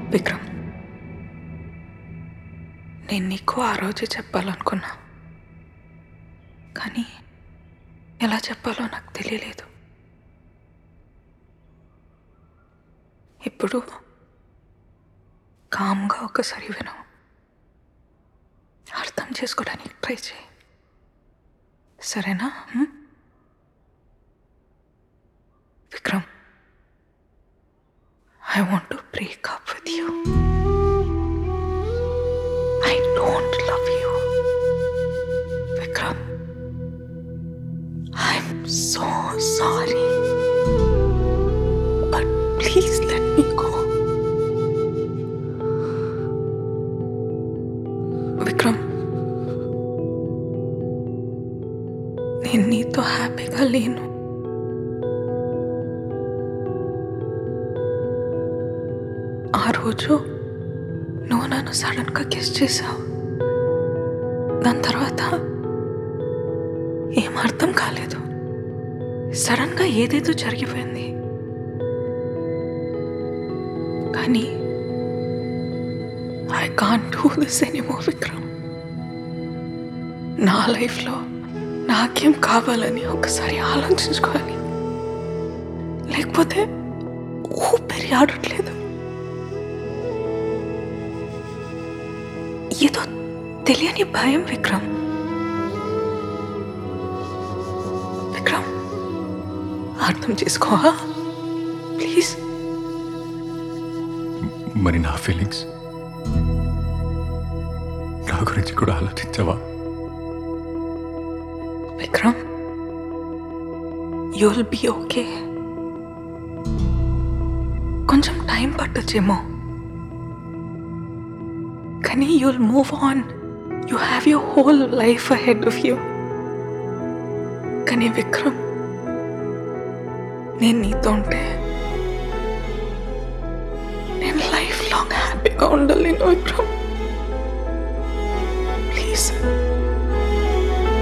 విక్రమ్, నేను నీకు ఆ రోజే చెప్పాలనుకున్నా, కానీ ఎలా చెప్పాలో నాకు తెలియలేదు. ఇప్పుడు కామ్గా ఒకసారి విను, అర్థం చేసుకోవడానికి ట్రై చేయి, సరేనా? Vikram, I want to break up with you. I don't love you. Vikram, I'm so sorry. But please let me go. Vikram, నేను నీతో హ్యాపీగా లేను. ఆ రోజు నువ్వు నన్ను సడన్గా కిస్ చేసావు. దాని తర్వాత ఏం అర్థం కాలేదు, సడన్గా ఏదేదో జరిగిపోయింది. కానీ I can't do this anymore Vikram. నా లైఫ్లో నాకేం కావాలని ఒకసారి ఆలోచించుకోవాలి, లేకపోతే ఊపిరి ఆడట్లేదు. ఏదో తెలియని భయం విక్రమ్. విక్రమ్, అర్థం చేసుకోవా ప్లీజ్? మరి నా ఫీలింగ్స్, నా గురించి కూడా ఆలోచించవా? Vikram, you'll be okay. కొంచెం టైం పట్టొచ్చేమో, కానీ you'll move on. You have your whole life ahead of you. కానీ విక్రమ్, నేను నీతో ఉంటే నేను లైఫ్ లాంగ్ హ్యాపీగా ఉండలేను విక్రమ్.